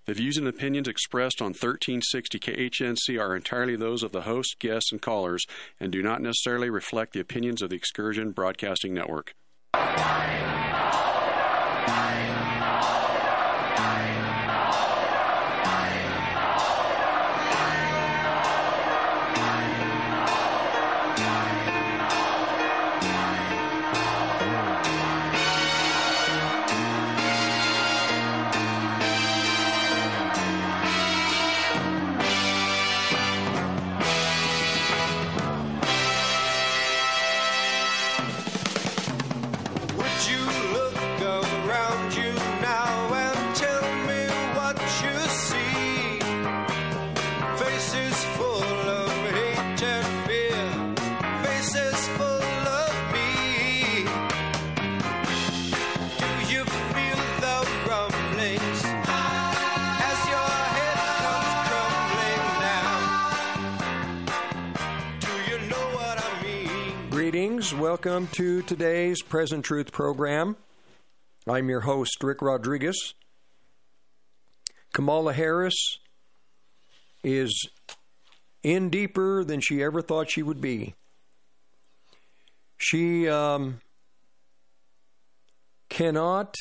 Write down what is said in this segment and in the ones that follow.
The views and opinions expressed on 1360 KHNC are entirely those of the host, guests, and callers, and do not necessarily reflect the opinions of the Excursion Broadcasting Network. Welcome to today's Present Truth program. I'm your host, Rick Rodriguez. Kamala Harris is in deeper than she ever thought she would be. She cannot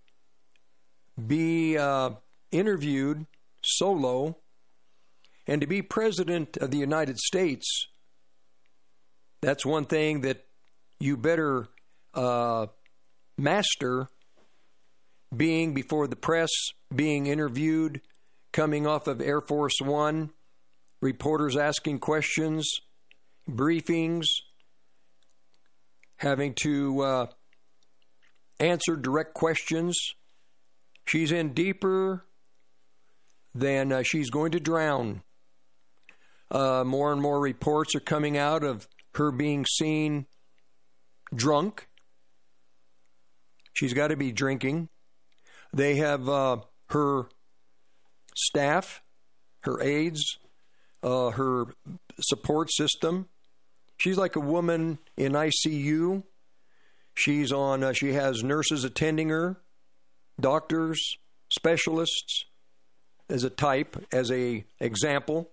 be interviewed solo, and to be President of the United States, that's one thing that you better master, being before the press, being interviewed, coming off of Air Force One, reporters asking questions, briefings, having to answer direct questions. She's in deeper than she's going to drown. More and more reports are coming out of her being seen drunk. She's got to be drinking. They have her staff, her aides, her support system. She's like a woman in ICU. She's on. She has nurses attending her, doctors, specialists, as a type, as a example.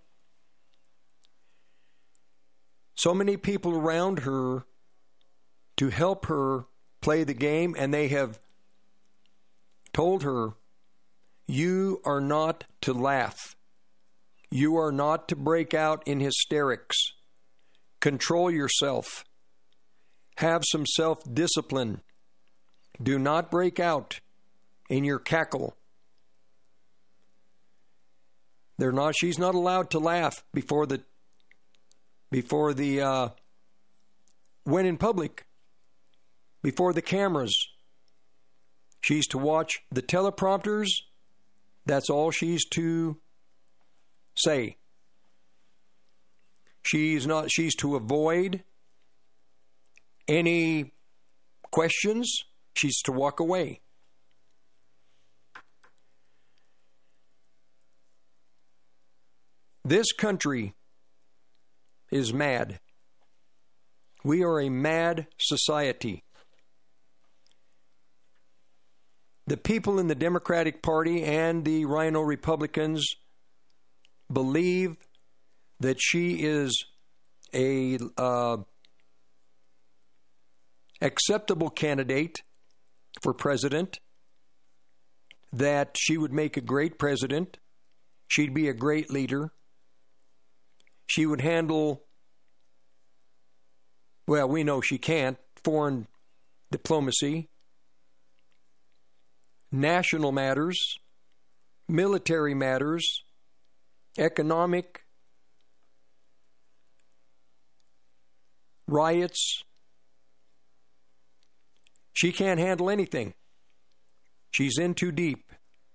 So many people around her to help her play the game, and they have told her, you are not to laugh. You are not to break out in hysterics. Control yourself. Have some self-discipline. Do not break out in your cackle. She's not allowed to laugh before the when in public, before the cameras. She's to watch the teleprompters. That's all she's to say. She's to avoid any questions. She's to walk away. This country is mad. We are a mad society. The people in the Democratic Party and the Rhino Republicans believe that she is a acceptable candidate for president, that she would make a great president, she'd be a great leader, she would handle, well, we know she can't, foreign diplomacy, national matters, military matters, economic, riots. She can't handle anything. She's in too deep.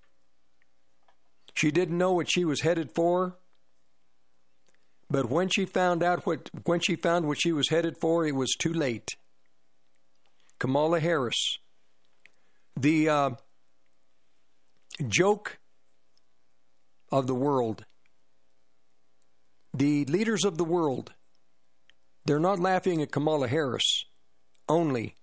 She didn't know what she was headed for, but when she found what she was headed for, it was too late. Kamala Harris, the joke of the world. The leaders of the world, they're not laughing at Kamala Harris only.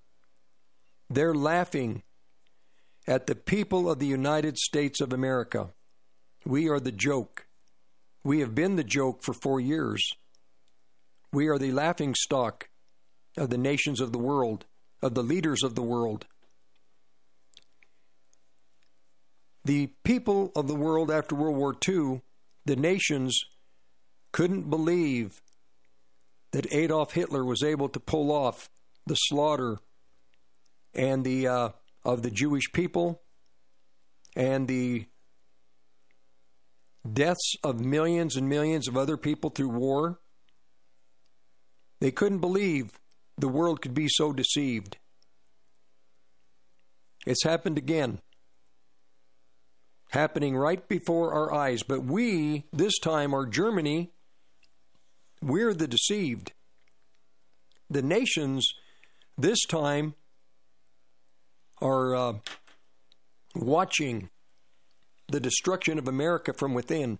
They're laughing at the people of the United States of America. We are the joke. We have been the joke for 4 years. We are the laughingstock of the nations of the world, of the leaders of the world. The people of the world after World War II, the nations, couldn't believe that Adolf Hitler was able to pull off the slaughter and of the Jewish people and the deaths of millions and millions of other people through war. They couldn't believe the world could be so deceived. It's happened again. Happening right before our eyes. But we, this time, are Germany. We're the deceived. The nations, this time, are watching the destruction of America from within.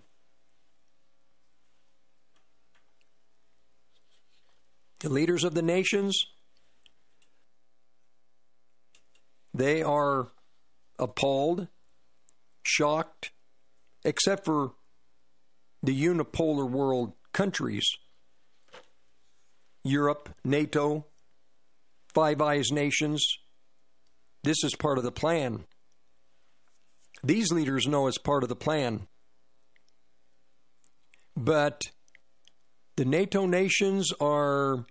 The leaders of the nations, they are appalled, shocked, except for the unipolar world countries. Europe, NATO, Five Eyes nations. This is part of the plan. These leaders know it's part of the plan. But the NATO nations are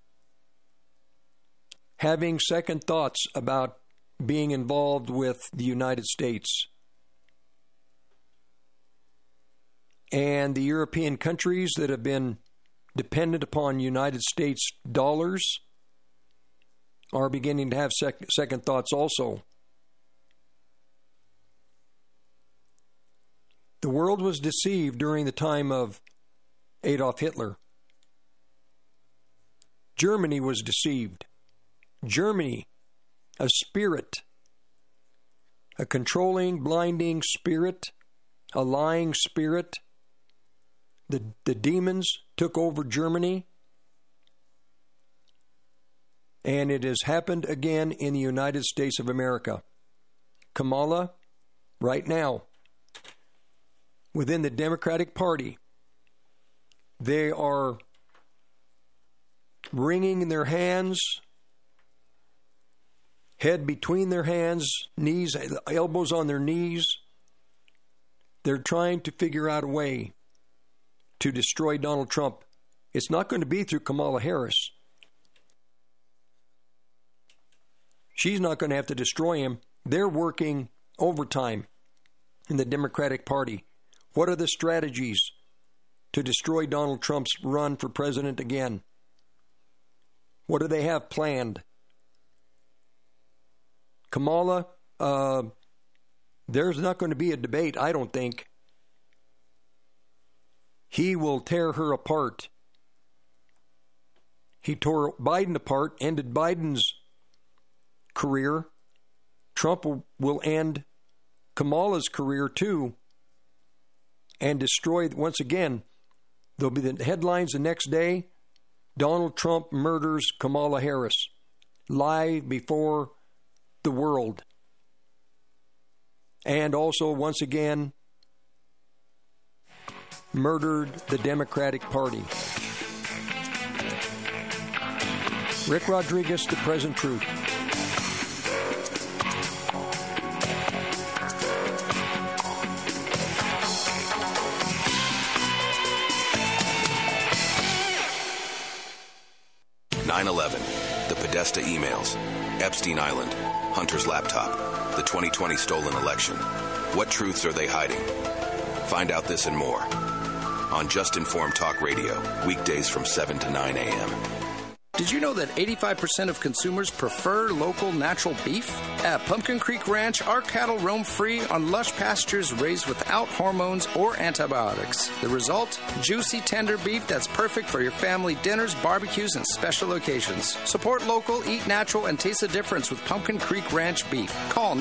having second thoughts about being involved with the United States. And the European countries that have been dependent upon United States dollars are beginning to have second thoughts also. The world was deceived during the time of Adolf Hitler. Germany was deceived. Germany, a spirit, a controlling, blinding spirit, a lying spirit. The demons took over Germany, and it has happened again in the United States of America. Kamala, right now, within the Democratic Party, they are wringing their hands, head between their hands, knees, elbows on their knees. They're trying to figure out a way to destroy Donald Trump. It's not going to be through Kamala Harris. She's not going to have to destroy him. They're working overtime in the Democratic Party. What are the strategies to destroy Donald Trump's run for president again? What do they have planned? Kamala, there's not going to be a debate, I don't think. He will tear her apart. He tore Biden apart, ended Biden's career. Trump will end Kamala's career too, and destroy, once again, there'll be the headlines the next day, Donald Trump murders Kamala Harris, live before the world. And also, once again, murdered the Democratic Party. Rick Rodriguez, The Present Truth. The Podesta emails, Epstein Island, Hunter's laptop, the 2020 stolen election. What truths are they hiding? Find out this and more on Just Informed Talk Radio, weekdays from 7 to 9 a.m. Did you know that 85% of consumers prefer local natural beef? At Pumpkin Creek Ranch, our cattle roam free on lush pastures raised without hormones or antibiotics. The result? Juicy, tender beef that's perfect for your family dinners, barbecues, and special occasions. Support local, eat natural, and taste the difference with Pumpkin Creek Ranch beef. Call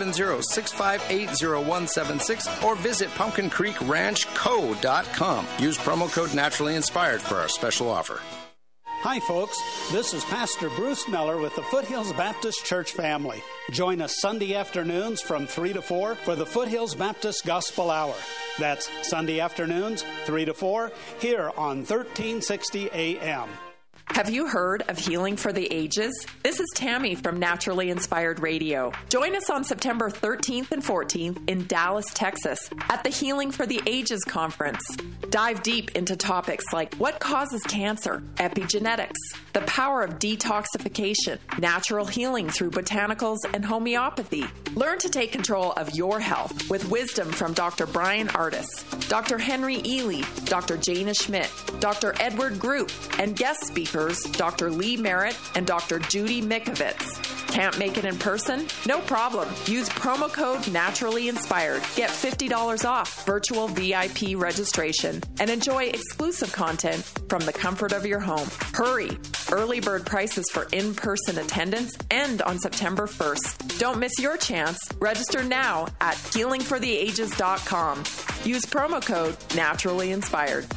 970-658-0176 or visit pumpkincreekranchco.com. Use promo code Naturally Inspired for our special offer. Hi, folks. This is Pastor Bruce Miller with the Foothills Baptist Church family. Join us Sunday afternoons from 3 to 4 for the Foothills Baptist Gospel Hour. That's Sunday afternoons, 3 to 4, here on 1360 AM. Have you heard of Healing for the Ages? This is Tammy from Naturally Inspired Radio. Join us on September 13th and 14th in Dallas, Texas at the Healing for the Ages Conference. Dive deep into topics like what causes cancer, epigenetics, the power of detoxification, natural healing through botanicals and homeopathy. Learn to take control of your health with wisdom from Dr. Brian Artis, Dr. Henry Ely, Dr. Jana Schmidt, Dr. Edward Group, and guest speakers Dr. Lee Merritt and Dr. Judy Mikovits. Can't make it in person? No problem. Use promo code Naturally Inspired. Get $50 off virtual VIP registration and enjoy exclusive content from the comfort of your home. Hurry! Early bird prices for in-person attendance end on September 1st. Don't miss your chance. Register now at healingfortheages.com. Use promo code Naturally Inspired.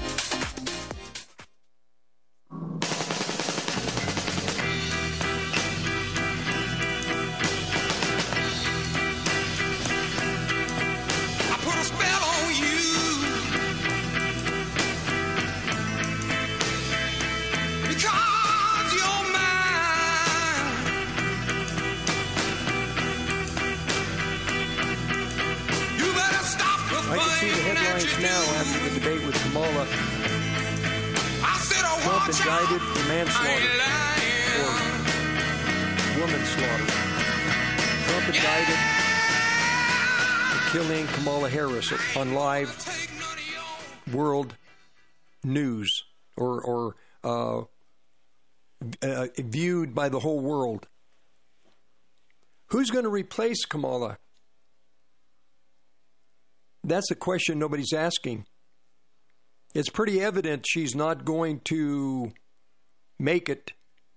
Trump indicted for manslaughter or womanslaughter. Trump indicted for killing Kamala Harris on live world news or viewed by the whole world. Who's going to replace Kamala? That's a question nobody's asking. It's pretty evident she's not going to make it.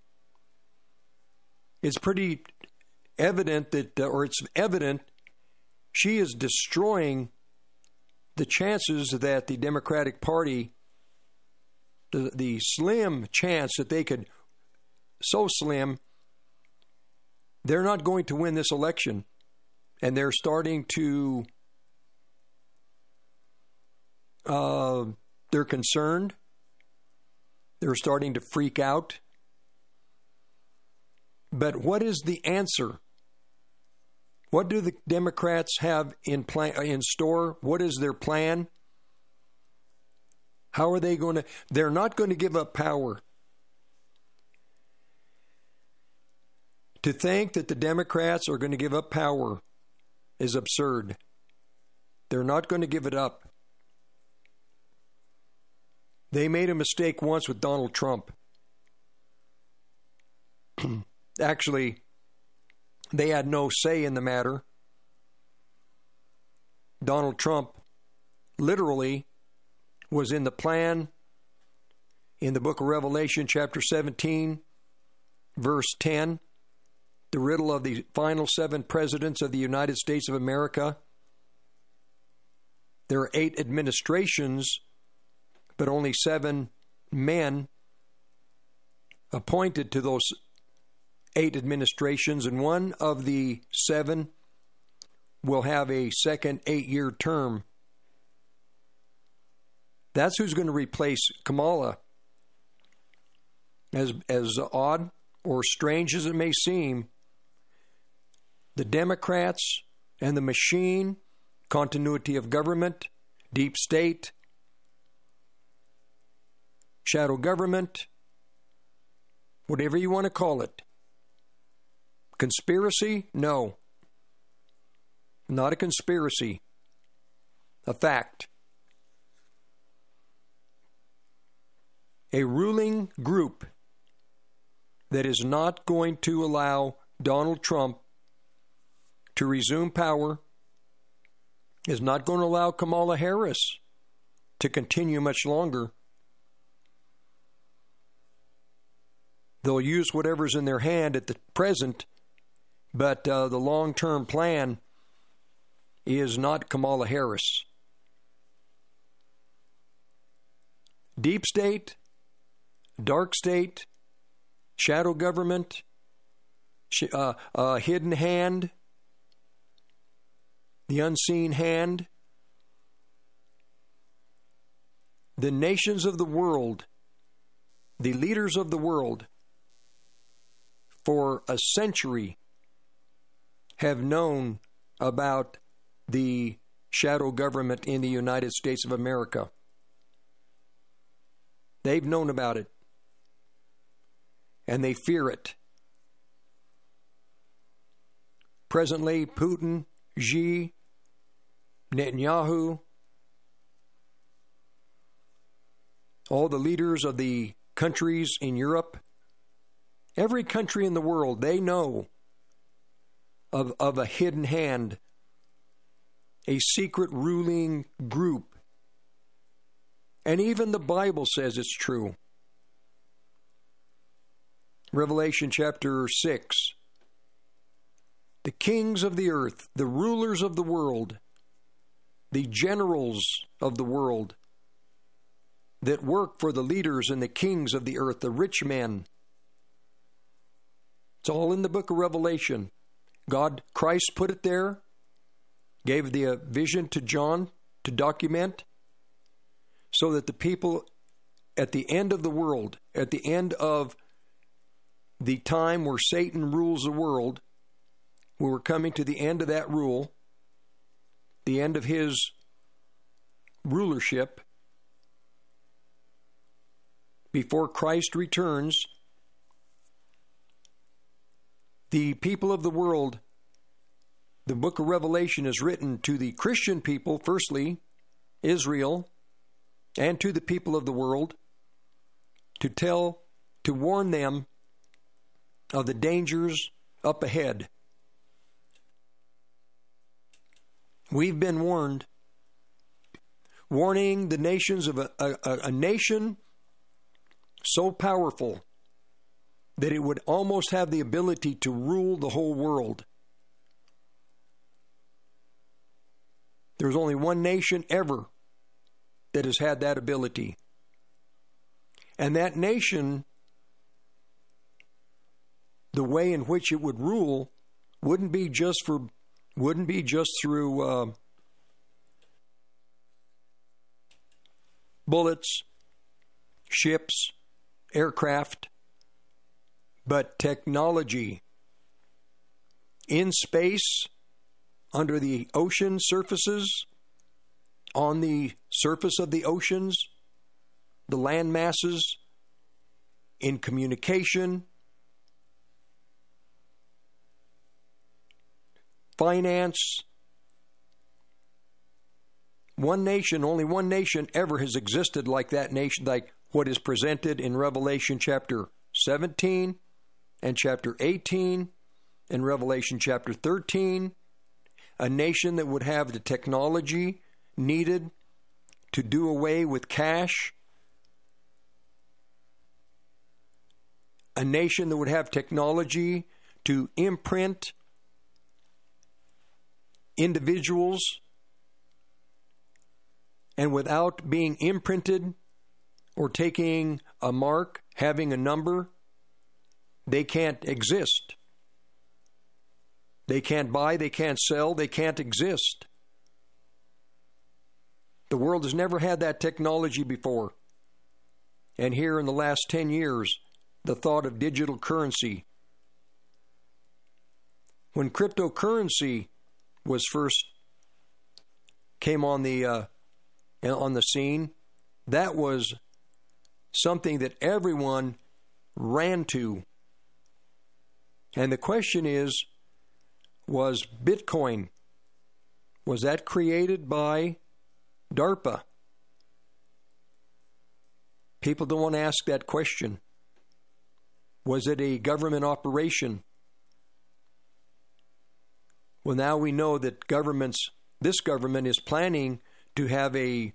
It's pretty evident that, it's evident she is destroying the chances that the Democratic Party, the slim chance that they could, so slim, they're not going to win this election. And they're starting to, they're concerned. They're starting to freak out. But what is the answer? What do the Democrats have in store? What is their plan? How are they going to? They're not going to give up power. To think that the Democrats are going to give up power is absurd. They're not going to give it up. They made a mistake once with Donald Trump. Actually, they had no say in the matter. Donald Trump literally was in the plan in the book of Revelation, chapter 17, verse 10, the riddle of the final 7 presidents of the United States of America. There are 8 administrations, but only 7 men appointed to those 8 administrations, and one of the 7 will have a second 8-year term. That's who's going to replace Kamala. As odd or strange as it may seem, the Democrats and the machine, continuity of government, deep state, shadow government, whatever you want to call it. Conspiracy? No. Not a conspiracy. A fact. A ruling group that is not going to allow Donald Trump to resume power, is not going to allow Kamala Harris to continue much longer. They'll use whatever's in their hand at the present, but the long-term plan is not Kamala Harris. Deep state, dark state, shadow government, hidden hand, the unseen hand. The nations of the world, the leaders of the world, for a century have known about the shadow government in the United States of America. They've known about it, and they fear it. Presently, Putin, Xi, Netanyahu, all the leaders of the countries in Europe, every country in the world, they know of a hidden hand, a secret ruling group. And even the Bible says it's true. Revelation chapter 6. The kings of the earth, the rulers of the world, the generals of the world that work for the leaders and the kings of the earth, the rich men. It's all in the book of Revelation. Christ put it there, gave the vision to John to document, so that the people at the end of the world, at the end of the time where Satan rules the world, we were coming to the end of that rule, the end of his rulership, before Christ returns, the people of the world, the book of Revelation is written to the Christian people, firstly, Israel, and to the people of the world, to warn them of the dangers up ahead. We've been warned, warning the nations of a nation so powerful that it would almost have the ability to rule the whole world. There's only one nation ever that has had that ability. And that nation, the way in which it would rule wouldn't be just through bullets, ships, aircraft, but technology in space, under the ocean surfaces, on the surface of the oceans, the land masses, in communication, finance. One nation, only one nation ever has existed like that nation, like what is presented in Revelation chapter 17 and chapter 18 and Revelation chapter 13. A nation that would have the technology needed to do away with cash. A nation that would have technology to imprint individuals, and without being imprinted or taking a mark, having a number, they can't exist. They can't buy, they can't sell, they can't exist. The world has never had that technology before. And here in the last 10 years, the thought of digital currency. When cryptocurrency was first came on the scene, that was something that everyone ran to. And the question is, was Bitcoin, was that created by DARPA? People don't want to ask that question. Was it a government operation? Well, now we know that this government is planning to have a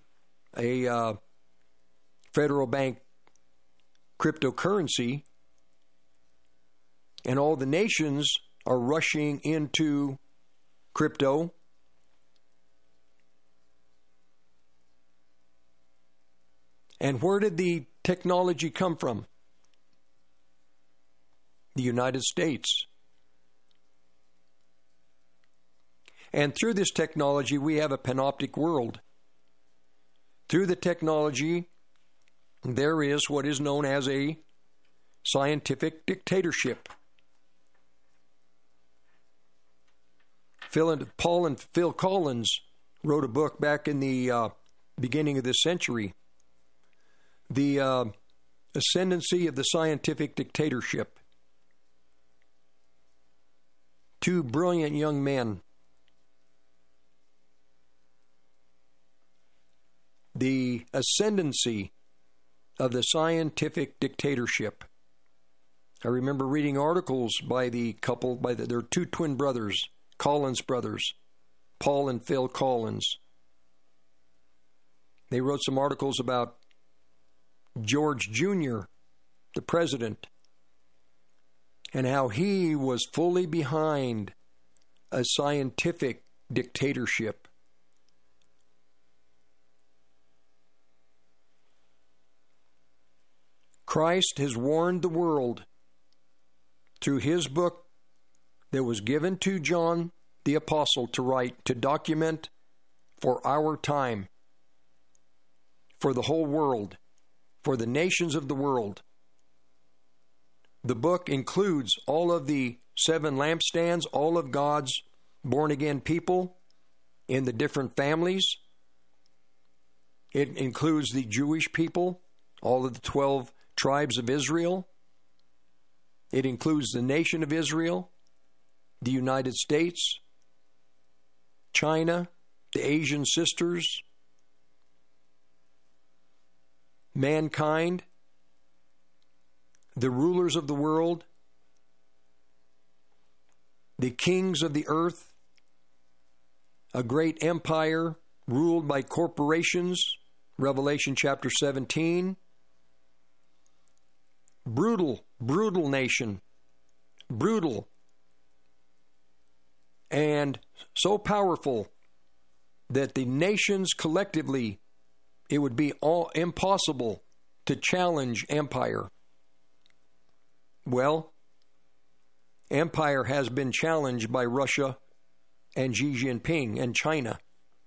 federal bank cryptocurrency, and all the nations are rushing into crypto. And where did the technology come from? the United States. And through this technology, we have a panoptic world. Through the technology, there is what is known as a scientific dictatorship. Paul and Phil Collins wrote a book back in the beginning of this century, The Ascendancy of the Scientific Dictatorship. Two brilliant young men. The Ascendancy of the Scientific Dictatorship. I remember reading articles by the couple, their two twin brothers, Collins brothers, Paul and Phil Collins. They wrote some articles about George Jr., the president, and how he was fully behind a scientific dictatorship. Christ has warned the world through his book that was given to John the Apostle to write, to document for our time, for the whole world, for the nations of the world. The book includes all of the 7 lampstands, all of God's born-again people in the different families. It includes the Jewish people, all of the 12 tribes of Israel. It includes the nation of Israel, the United States, China, the Asian sisters, mankind, the rulers of the world, the kings of the earth, a great empire ruled by corporations, Revelation chapter 17. Brutal nation, brutal, and so powerful that the nations collectively, it would be all impossible to challenge empire. Well, empire has been challenged by Russia and Xi Jinping and China.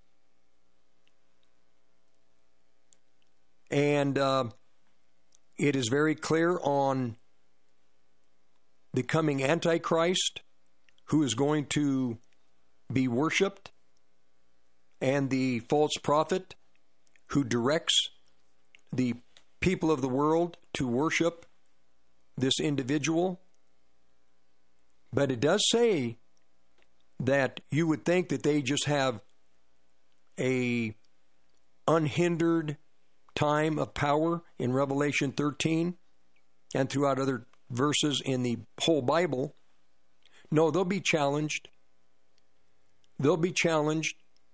And it is very clear on the coming Antichrist, who is going to be worshipped, and the false prophet who directs the people of the world to worship this individual. But it does say that you would think that they just have a unhindered time of power in Revelation 13 and throughout other verses in the whole Bible. No, they'll be challenged. They'll be challenged.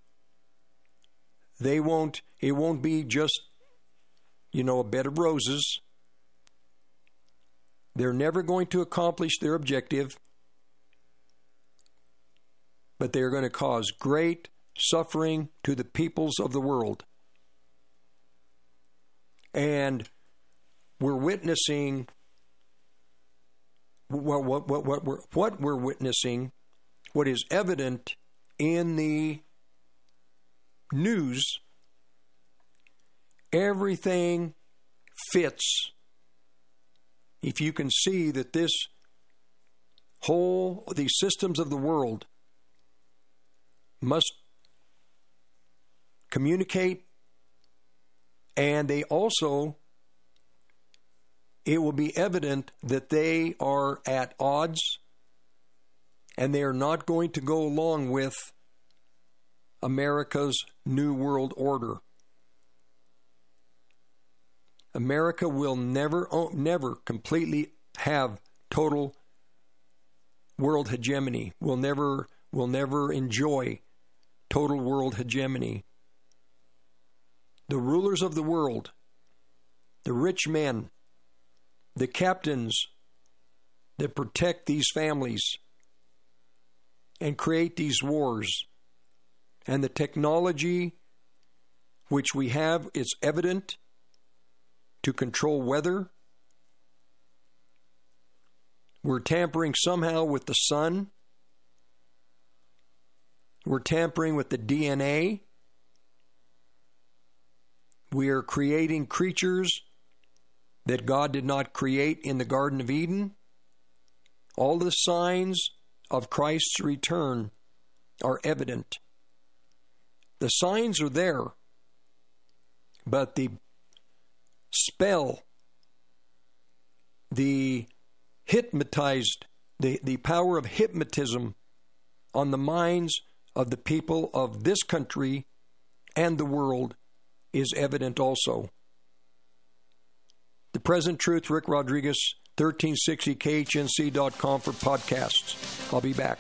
It won't be just, a bed of roses. They're never going to accomplish their objective, but they're going to cause great suffering to the peoples of the world. And we're witnessing what we're witnessing, what is evident in the news. Everything fits. If you can see that these systems of the world must communicate, and it will be evident that they are at odds, and they are not going to go along with America's New World Order. America will never completely have total world hegemony. Will never enjoy total world hegemony. The rulers of the world, the rich men, the captains that protect these families and create these wars, and the technology which we have is evident to control weather. We're tampering somehow with the sun. We're tampering with the DNA. We are creating creatures that God did not create in the Garden of Eden. All the signs of Christ's return are evident. The signs are there, but the spell, the power of hypnotism on the minds of the people of this country and the world is evident also. The Present Truth, Rick Rodriguez, 1360khnc.com for podcasts. I'll be back.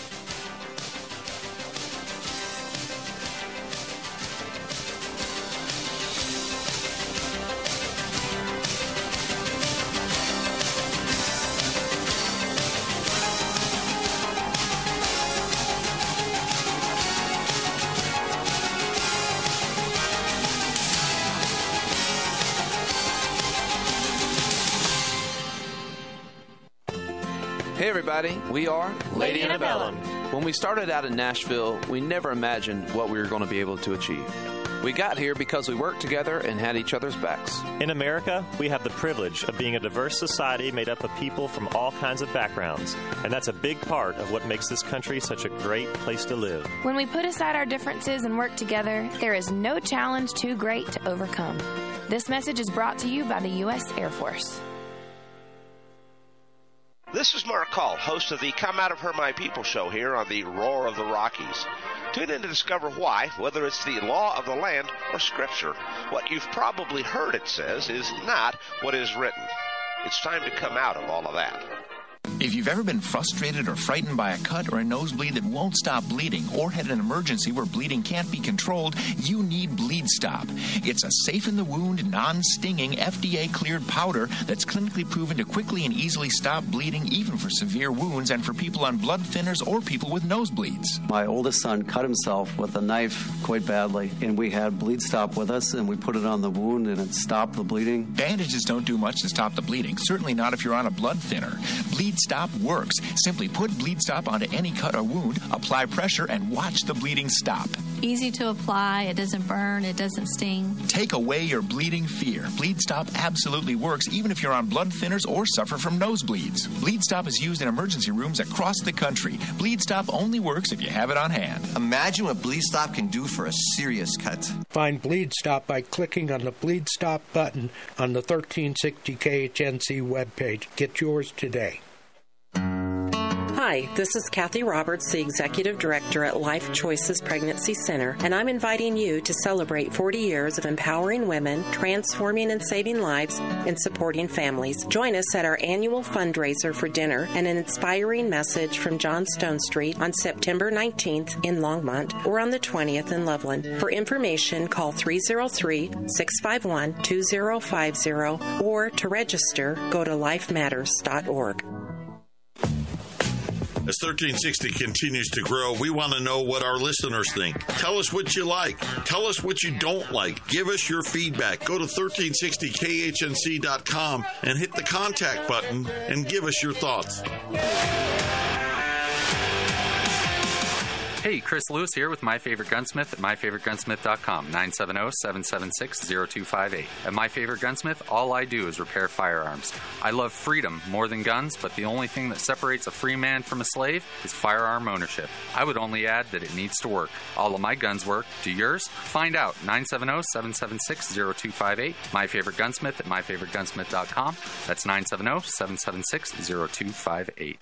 Hey everybody, we are Lady Antebellum. When we started out in Nashville, we never imagined what we were going to be able to achieve. We got here because we worked together and had each other's backs. In America, we have the privilege of being a diverse society made up of people from all kinds of backgrounds, and that's a big part of what makes this country such a great place to live. When we put aside our differences and work together, there is no challenge too great to overcome. This message is brought to you by the U.S. Air Force. This is Mark Call, host of the Come Out of Her My People show here on the Roar of the Rockies. Tune in to discover why, whether it's the law of the land or Scripture, what you've probably heard it says is not what is written. It's time to come out of all of that. If you've ever been frustrated or frightened by a cut or a nosebleed that won't stop bleeding, or had an emergency where bleeding can't be controlled, you need Bleed Stop. It's a safe-in-the-wound, non-stinging, FDA-cleared powder that's clinically proven to quickly and easily stop bleeding, even for severe wounds and for people on blood thinners or people with nosebleeds. My oldest son cut himself with a knife quite badly, and we had Bleed Stop with us, and we put it on the wound, and it stopped the bleeding. Bandages don't do much to stop the bleeding, certainly not if you're on a blood thinner. Bleed Stop works. Simply put Bleed Stop onto any cut or wound, apply pressure, and watch the bleeding stop. Easy to apply, it doesn't burn, it doesn't sting. Take away your bleeding fear. Bleed Stop absolutely works even if you're on blood thinners or suffer from nosebleeds. Bleed Stop is used in emergency rooms across the country. Bleed Stop only works if you have it on hand. Imagine what Bleed Stop can do for a serious cut. Find Bleed Stop by clicking on the Bleed Stop button on the 1360 KHNC webpage. Get yours today. Hi, this is Kathy Roberts, the Executive Director at Life Choices Pregnancy Center, and I'm inviting you to celebrate 40 years of empowering women, transforming and saving lives, and supporting families. Join us at our annual fundraiser for dinner and an inspiring message from John Stone Street on September 19th in Longmont or on the 20th in Loveland. For information, call 303-651-2050 or to register, go to lifematters.org. As 1360 continues to grow, we want to know what our listeners think. Tell us what you like. Tell us what you don't like. Give us your feedback. Go to 1360khnc.com and hit the contact button and give us your thoughts. Hey, Chris Lewis here with My Favorite Gunsmith at myfavoritegunsmith.com, 970-776-0258. At My Favorite Gunsmith, all I do is repair firearms. I love freedom more than guns, but the only thing that separates a free man from a slave is firearm ownership. I would only add that it needs to work. All of my guns work. Do yours? Find out. 970-776-0258. My Favorite Gunsmith at myfavoritegunsmith.com. That's 970-776-0258.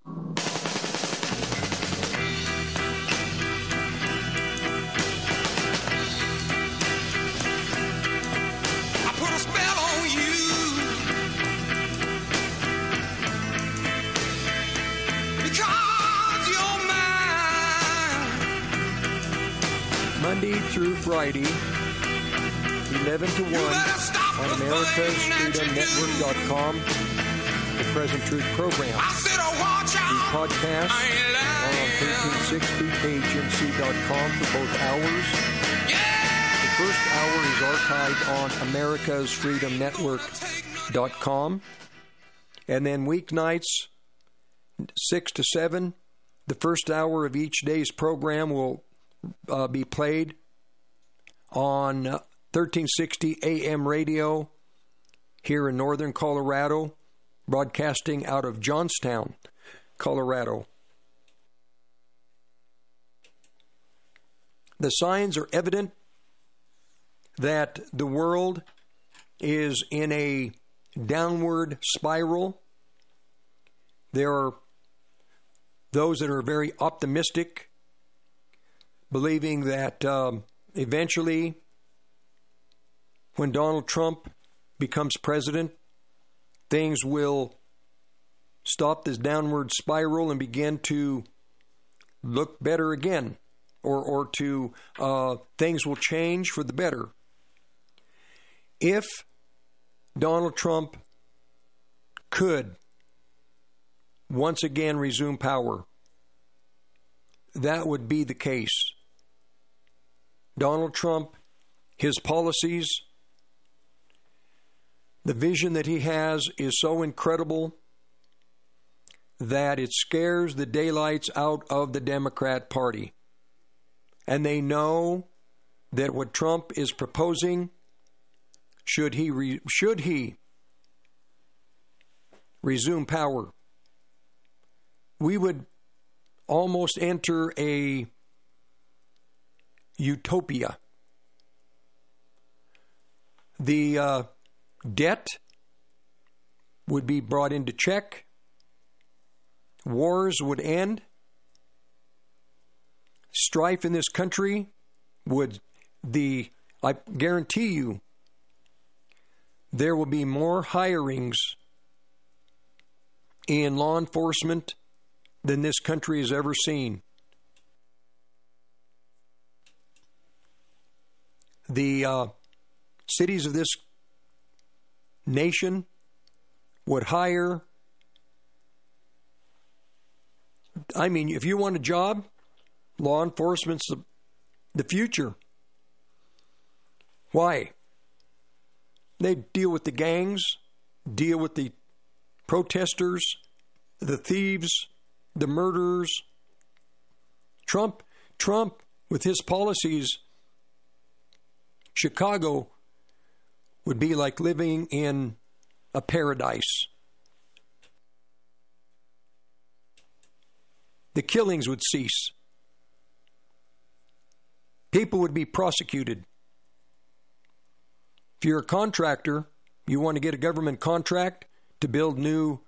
Monday through Friday, 11 to 1 on AmericasFreedomNetwork.com, the Present Truth program. The podcast are on 1360khnc.com for both hours. The first hour is archived on AmericasFreedomNetwork.com. And then weeknights 6 to 7. The first hour of each day's program will be played on 1360 AM radio here in northern Colorado, broadcasting out of Johnstown, Colorado. The signs are evident that the world is in a downward spiral. There are those that are very optimistic, believing that eventually, when Donald Trump becomes president, things will stop this downward spiral and begin to look better again, or to things will change for the better. If Donald Trump could once again resume power, that would be the case. Donald Trump, his policies, the vision that he has is so incredible that it scares the daylights out of the Democrat Party. And they know that what Trump is proposing, should he resume power, we would almost enter a utopia. The debt would be brought into check. Wars would end. Strife in this country I guarantee you, there will be more hirings in law enforcement than this country has ever seen. The cities of this nation would hire, if you want a job, law enforcement's the future. Why? They deal with the gangs, deal with the protesters, the thieves, the murderers. Trump, with his policies, Chicago would be like living in a paradise. The killings would cease. People would be prosecuted. If you're a contractor, you want to get a government contract to build new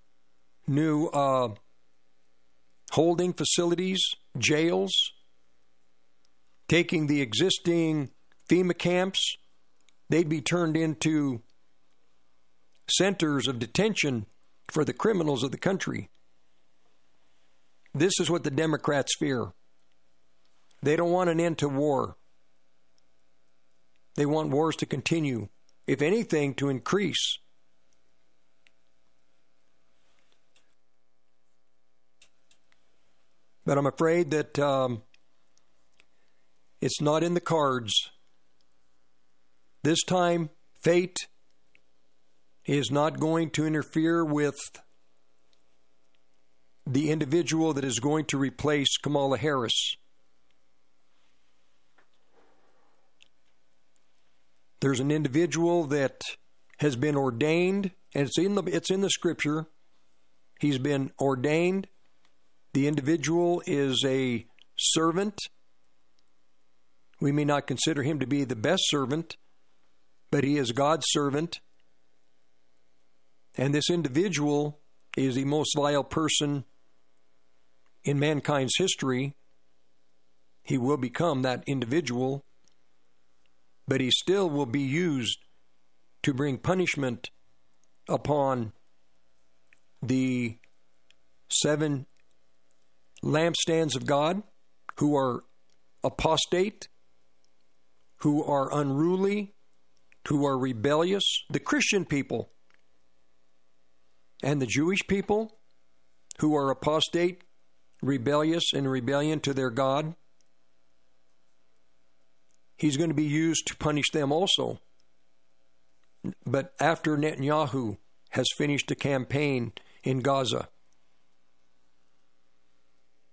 holding facilities, jails, taking the existing FEMA camps, they'd be turned into centers of detention for the criminals of the country. This is what the Democrats fear. They don't want an end to war. They want wars to continue, if anything, to increase. But I'm afraid that it's not in the cards. This time, fate is not going to interfere with the individual that is going to replace Kamala Harris. There's an individual that has been ordained, and it's in the scripture. He's been ordained. The individual is a servant. We may not consider him to be the best servant, but he is God's servant. And this individual is the most vile person in mankind's history. He will become that individual, but he still will be used to bring punishment upon the 7 lampstands of God who are apostate, who are unruly, who are rebellious, the Christian people, and the Jewish people who are apostate, rebellious, in rebellion to their God. He's going to be used to punish them also. But after Netanyahu has finished the campaign in Gaza,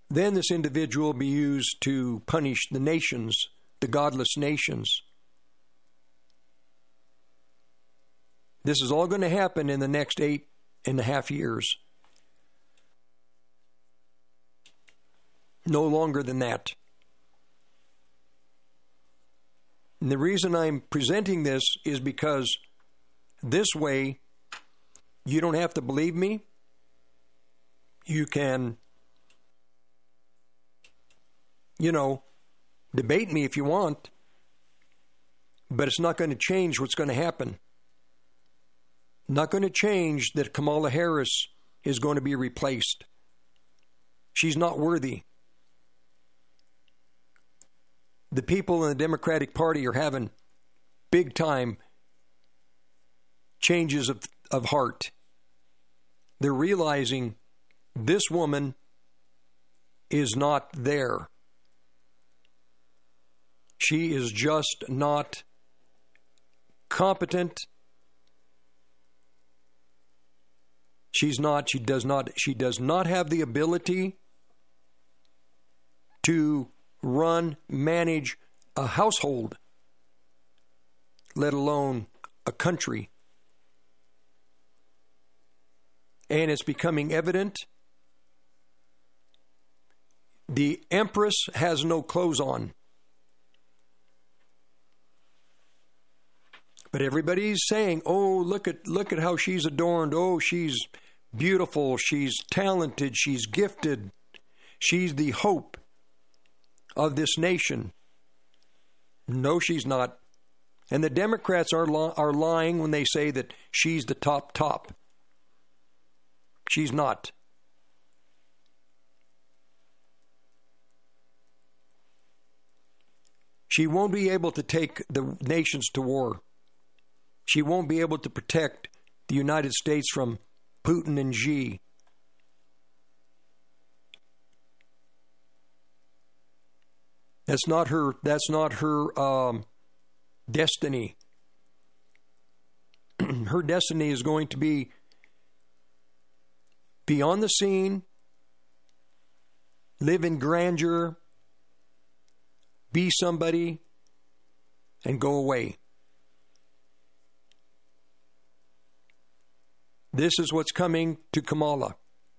then this individual will be used to punish the nations, the godless nations. This is all going to happen in the next 8.5 years. No longer than that. And the reason I'm presenting this is because this way you don't have to believe me. You can, debate me if you want, but it's not going to change what's going to happen. Not going to change that Kamala Harris is going to be replaced. She's not worthy. The people in the Democratic Party are having big time changes of heart. They're realizing this woman is not there. She is just not competent. She does not have the ability to manage a household, let alone a country. And it's becoming evident. The Empress has no clothes on. But everybody's saying, "Oh, look at how she's adorned. Oh, she's beautiful. She's talented. She's gifted. She's the hope of this nation." No, she's not. And the Democrats are lying when they say that she's the top. She's not. She won't be able to take the nations to war. She won't be able to protect the United States from Putin and Xi. That's not her destiny. Her destiny is going to be on the scene, live in grandeur, be somebody, and go away. This is what's coming to Kamala.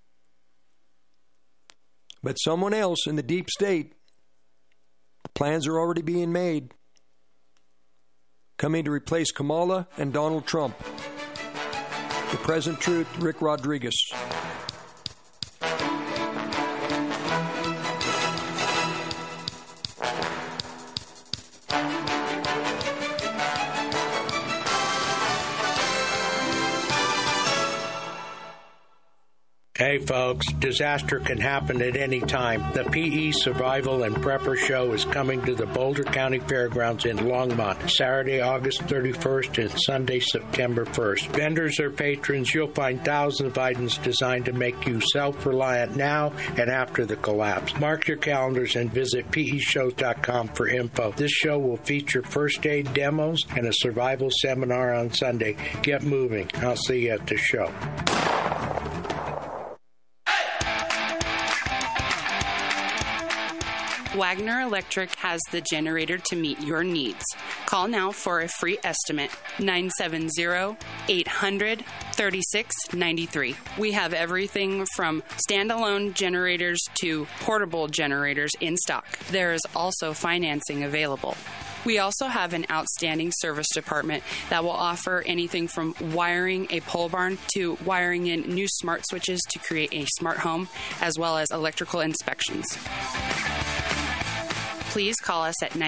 But someone else in the deep state, plans are already being made, coming to replace Kamala and Donald Trump. The Present Truth, Rick Rodriguez. Hey folks, disaster can happen at any time. The PE Survival and Prepper Show is coming to the Boulder County Fairgrounds in Longmont, Saturday, August 31st and Sunday, September 1st. Vendors or patrons, you'll find thousands of items designed to make you self-reliant now and after the collapse. Mark your calendars and visit peshows.com for info. This show will feature first aid demos and a survival seminar on Sunday. Get moving. I'll see you at the show. Wagner Electric has the generator to meet your needs. Call now for a free estimate, 970-800-3693. We have everything from standalone generators to portable generators in stock. There is also financing available. We also have an outstanding service department that will offer anything from wiring a pole barn to wiring in new smart switches to create a smart home, as well as electrical inspections. Please call us at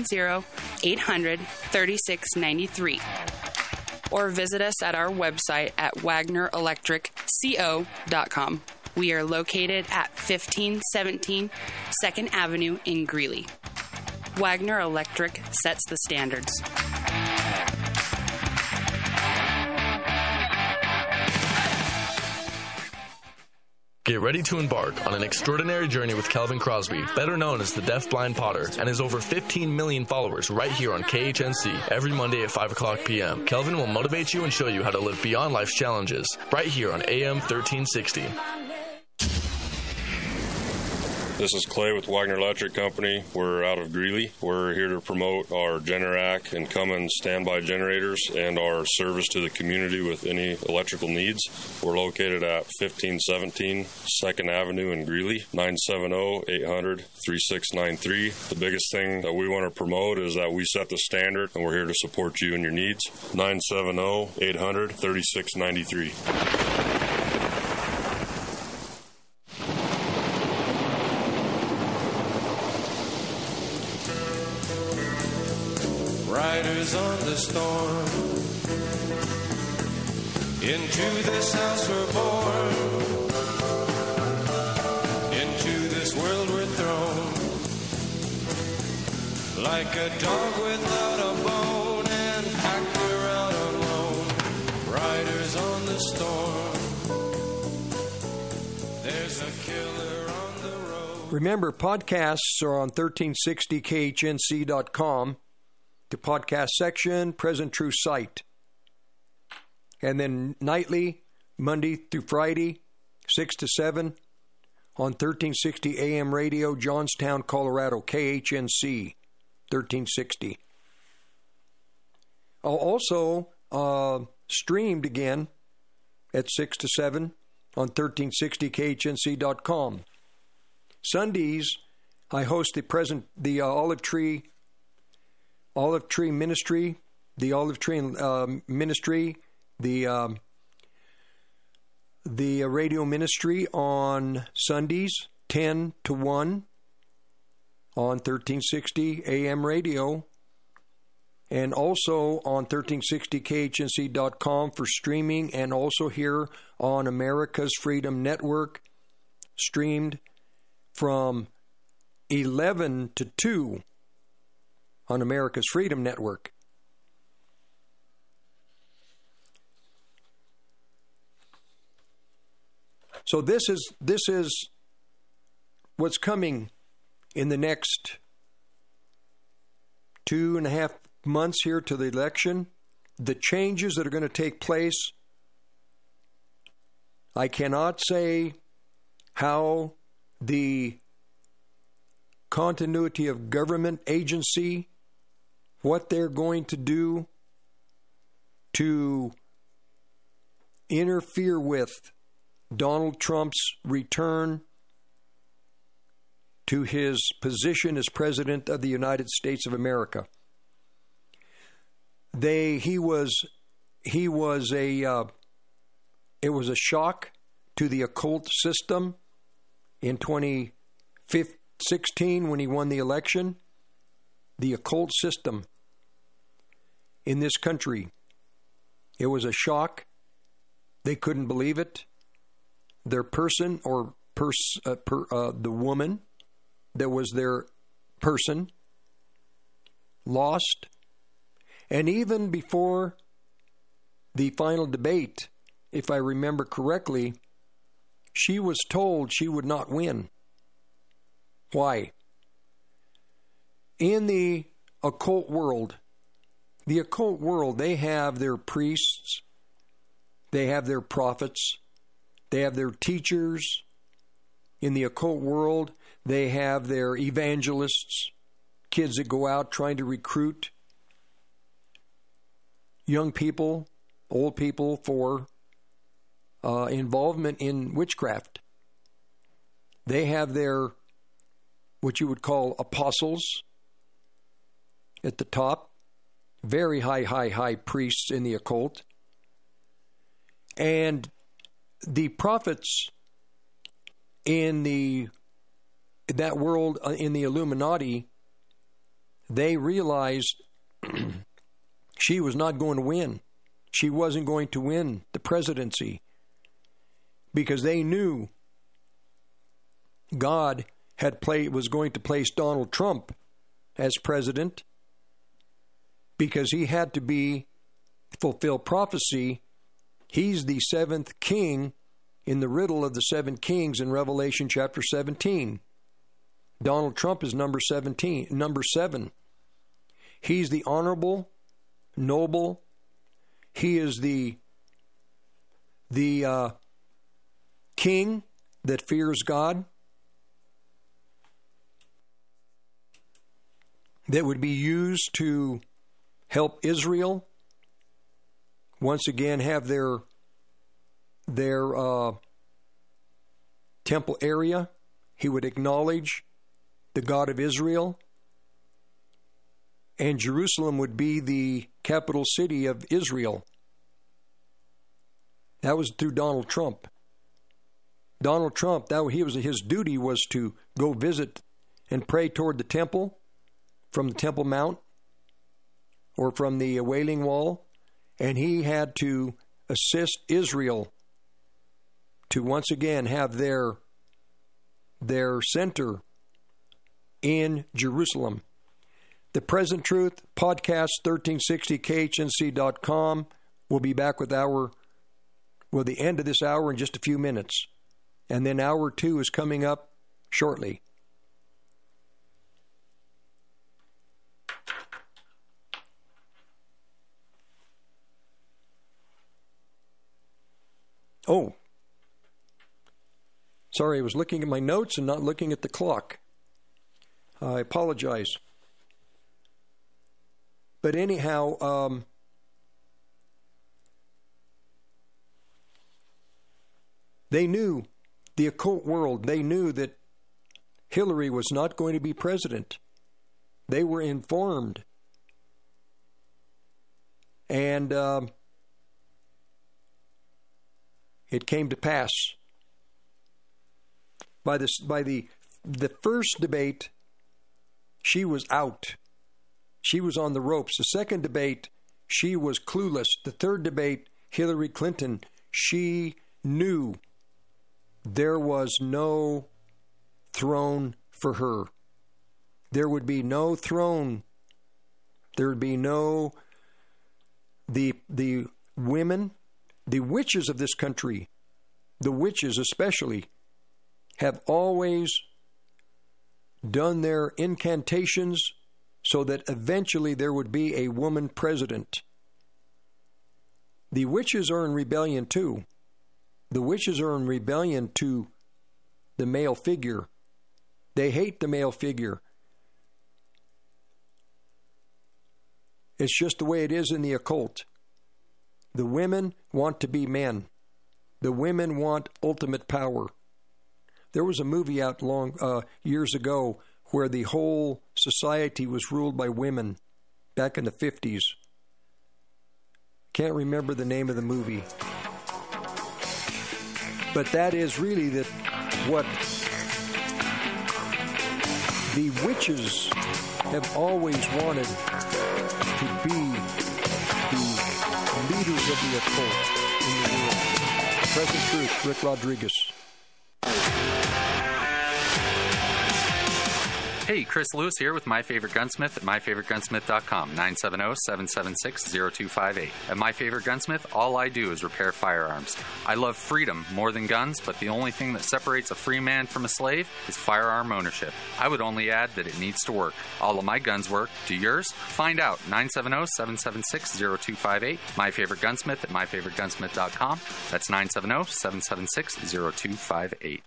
970-800-3693 or visit us at our website at wagnerelectricco.com. We are located at 1517 2nd Avenue in Greeley. Wagner Electric sets the standards. Get ready to embark on an extraordinary journey with Kelvin Crosby, better known as the Deaf Blind Potter, and his over 15 million followers right here on KHNC every Monday at 5 o'clock p.m. Kelvin will motivate you and show you how to live beyond life's challenges right here on AM 1360. This is Clay with Wagner Electric Company. We're out of Greeley. We're here to promote our Generac and Cummins standby generators and our service to the community with any electrical needs. We're located at 1517 2nd Avenue in Greeley, 970-800-3693. The biggest thing that we want to promote is that we set the standard, and we're here to support you and your needs. 970-800-3693. Riders on the storm, into this house we're born, into this world we're thrown, like a dog without a bone and packed around alone. Riders on the storm, there's a killer on the road. Remember, podcasts are on 1360khnc.com. The podcast section, Present True Site. And then nightly, Monday through Friday, 6 to 7, on 1360 AM radio, Johnstown, Colorado, KHNC, 1360. Also streamed again at 6 to 7 on 1360khnc.com. Sundays, I host the Olive Tree Ministry, the Olive Tree Ministry, the radio ministry on Sundays, 10 to 1 on 1360 AM radio, and also on 1360khnc.com for streaming, and also here on America's Freedom Network, streamed from 11 to 2 on America's Freedom Network. So this is what's coming in the next 2.5 months here to the election. The changes that are going to take place. I cannot say how the continuity of government agency, what they're going to do to interfere with Donald Trump's return to his position as President of the United States of America. It was a shock to the occult system in 2016 when he won the election. The occult system in this country, it was a shock. They couldn't believe it. Their person or the woman that was their person lost. And even before the final debate, if I remember correctly, she was told she would not win. Why? In the occult world, they have their priests, they have their prophets, they have their teachers. In the occult world, they have their evangelists, kids that go out trying to recruit young people, old people for involvement in witchcraft. They have their, what you would call apostles at the top, very high priests in the occult. And the prophets in that world, in the Illuminati, they realized she was not going to win. She wasn't going to win the presidency because they knew God was going to place Donald Trump as president because he had to fulfill prophecy. He's the seventh king in the riddle of the seven kings in Revelation chapter 17. Donald Trump is number 7. He's the honorable, noble. He is the king that fears God. that would be used to help Israel once again have their temple area. He would acknowledge the God of Israel, and Jerusalem would be the capital city of Israel. That was through Donald Trump. Donald Trump, his duty was to go visit and pray toward the temple from the Temple Mount or from the Wailing Wall, and he had to assist Israel to once again have their center in Jerusalem. The Present Truth podcast, 1360khnc.com. We'll be back with the end of this hour in just a few minutes. And then hour 2 is coming up shortly. Oh, sorry, I was looking at my notes and not looking at the clock. I apologize. But anyhow, they knew, the occult world, they knew that Hillary was not going to be president. They were informed. And it came to pass. By the first debate, she was out. She was on the ropes. The second debate, she was clueless. The third debate, Hillary Clinton, she knew there was no throne for her. There would be no throne. There would be no... The women, the witches of this country, the witches especially, have always done their incantations so that eventually there would be a woman president. The witches are in rebellion too. The witches are in rebellion to the male figure. They hate the male figure. It's just the way it is in the occult. The women want to be men. The women want ultimate power. There was a movie out years ago where the whole society was ruled by women back in the 50s. Can't remember the name of the movie. But that is really what the witches have always wanted to be, the leaders of the occult in the world. Present Truth, Rick Rodriguez. Hey, Chris Lewis here with My Favorite Gunsmith at myfavoritegunsmith.com, 970-776-0258. At My Favorite Gunsmith, all I do is repair firearms. I love freedom more than guns, but the only thing that separates a free man from a slave is firearm ownership. I would only add that it needs to work. All of my guns work. Do yours? Find out. 970-776-0258. My Favorite Gunsmith at myfavoritegunsmith.com. That's 970-776-0258.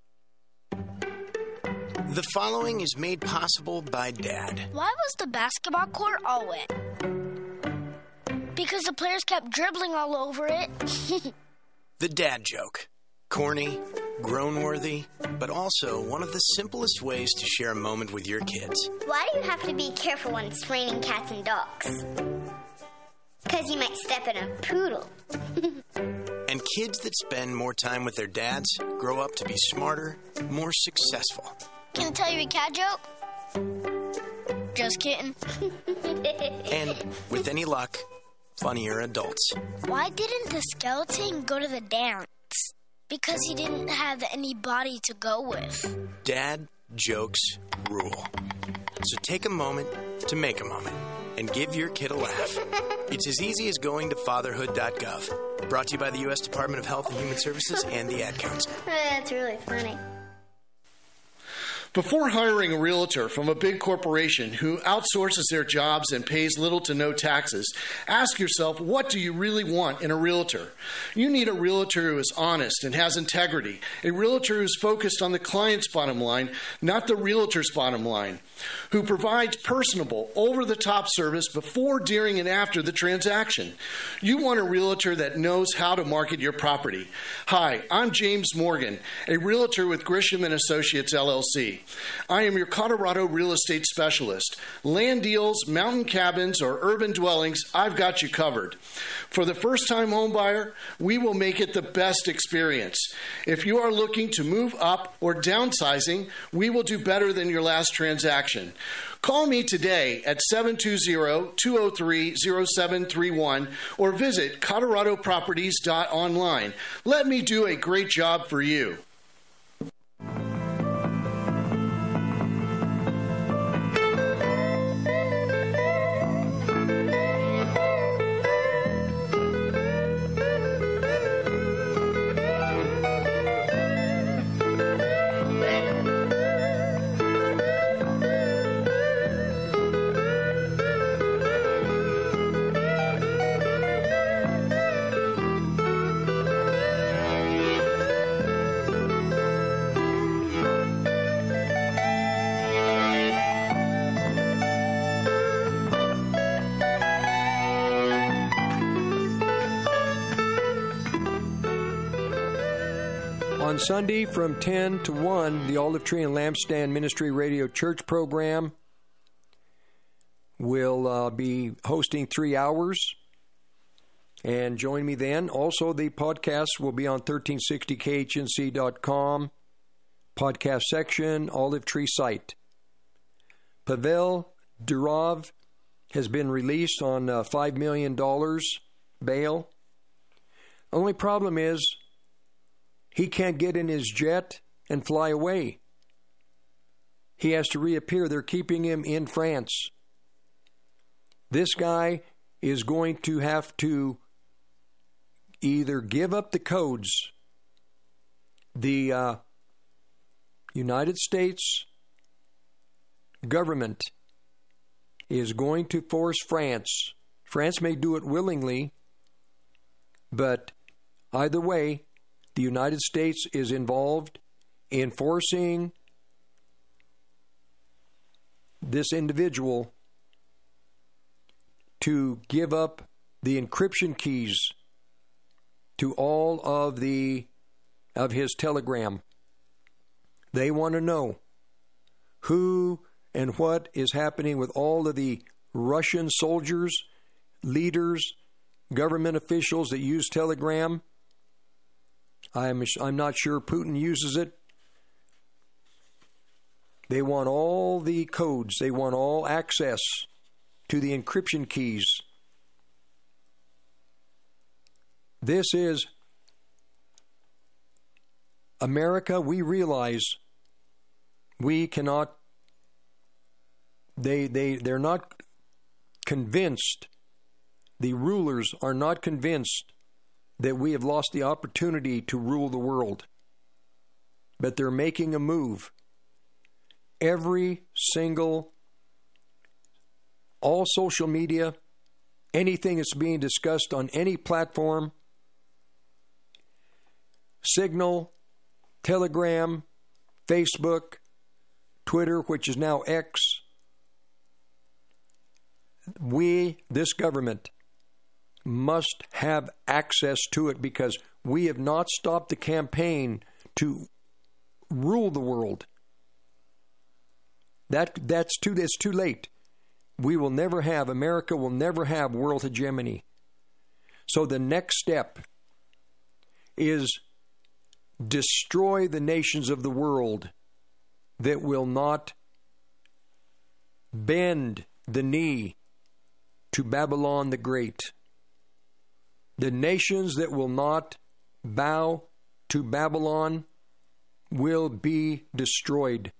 The following is made possible by Dad. Why was the basketball court all wet? Because the players kept dribbling all over it. The dad joke. Corny, groan-worthy, but also one of the simplest ways to share a moment with your kids. Why do you have to be careful when it's raining cats and dogs? Because you might step in a poodle. And kids that spend more time with their dads grow up to be smarter, more successful. Can I tell you a cat joke? Just kidding. And with any luck, funnier adults. Why didn't the skeleton go to the dance? Because he didn't have any body to go with. Dad jokes rule. So take a moment to make a moment and give your kid a laugh. It's as easy as going to fatherhood.gov. Brought to you by the U.S. Department of Health and Human Services and the Ad Council. That's really funny. Before hiring a realtor from a big corporation who outsources their jobs and pays little to no taxes, ask yourself, what do you really want in a realtor? You need a realtor who is honest and has integrity, a realtor who is focused on the client's bottom line, not the realtor's bottom line. who provides personable, over-the-top service before, during, and after the transaction. You want a realtor that knows how to market your property. Hi, I'm James Morgan, a realtor with Grisham & Associates, LLC. I am your Colorado real estate specialist. Land deals, mountain cabins, or urban dwellings, I've got you covered. For the first-time home buyer, we will make it the best experience. If you are looking to move up or downsizing, we will do better than your last transaction. Call me today at 720-203-0731 or visit coloradoproperties.online. Let me do a great job for you. On Sunday from 10 to 1, the Olive Tree and Lampstand Ministry Radio Church program will be hosting 3 hours. And join me then. Also, the podcast will be on 1360khnc.com, podcast section, Olive Tree site. Pavel Durov has been released on $5 million bail. Only problem is, he can't get in his jet and fly away. He has to reappear. They're keeping him in France. This guy is going to have to either give up the codes. The United States government is going to force France. France may do it willingly, but either way, the United States is involved in forcing this individual to give up the encryption keys to all of his telegram. They want to know who and what is happening with all of the Russian soldiers, leaders, government officials that use Telegram. I'm not sure Putin uses it. They want all the codes. They want all access to the encryption keys. This is America. We realize we cannot. They're not convinced. The rulers are not convinced that we have lost the opportunity to rule the world. But they're making a move. Every single, all social media, anything that's being discussed on any platform, Signal, Telegram, Facebook, Twitter, which is now X, this government, must have access to it because we have not stopped the campaign to rule the world. It's too late. America will never have world hegemony. So the next step is destroy the nations of the world that will not bend the knee to Babylon the Great. The nations that will not bow to Babylon will be destroyed.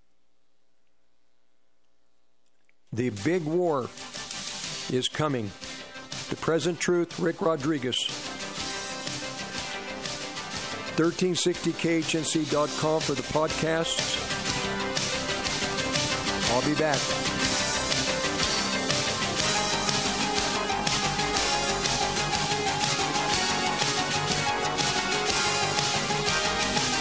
The big war is coming. The Present Truth, Rick Rodriguez. 1360khnc.com for the podcasts. I'll be back.